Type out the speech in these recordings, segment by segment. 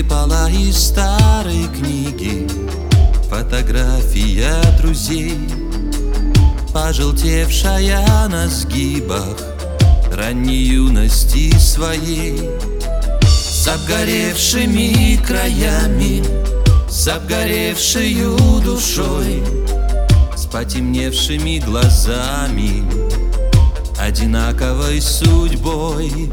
Выпала из старой книги фотография друзей, пожелтевшая на сгибах ранней юности своей, с обгоревшими краями, с обгоревшею душой, с потемневшими глазами, одинаковой судьбой.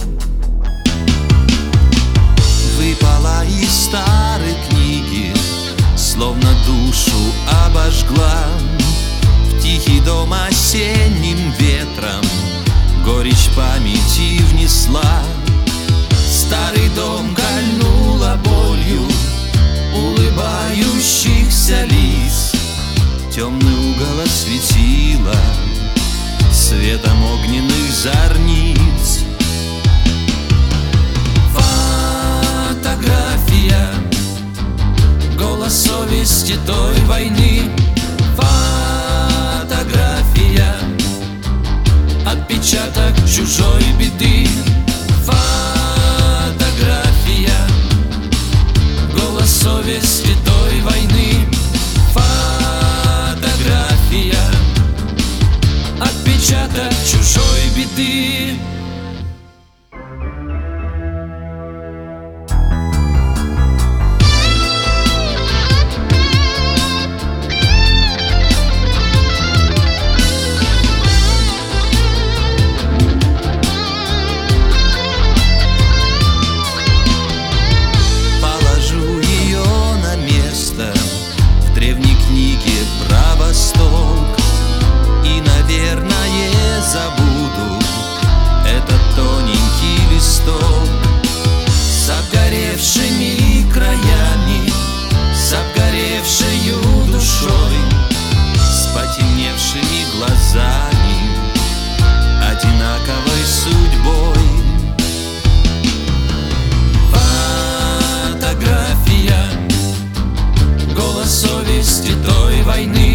Выпала из старой книги, словно душу обожгла, в тихий дом осенним ветром горечь памяти внесла. Старый дом кольнула болью улыбающихся лиц, темный угол осветила светом огненных зорниц. Фотография, голос совести той войны. Фотография, отпечаток чужой беды. Фотография, голос совести той войны. Фотография, отпечаток чужой беды. Забуду этот тоненький листок с обгоревшими краями, с обгоревшею душой, с потемневшими глазами, одинаковой судьбой. Фотография, голос совести той войны.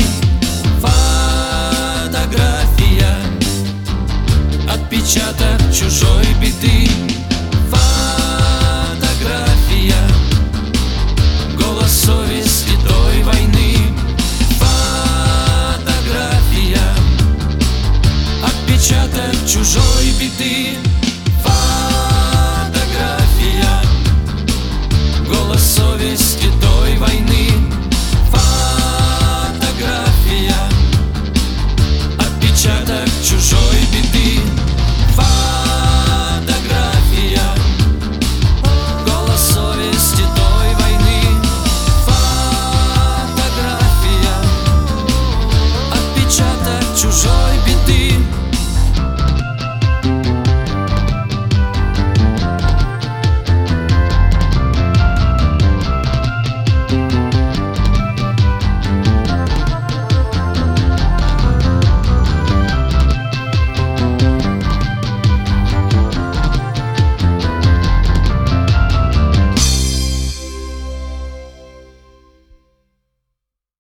Фотография, отпечаток чужой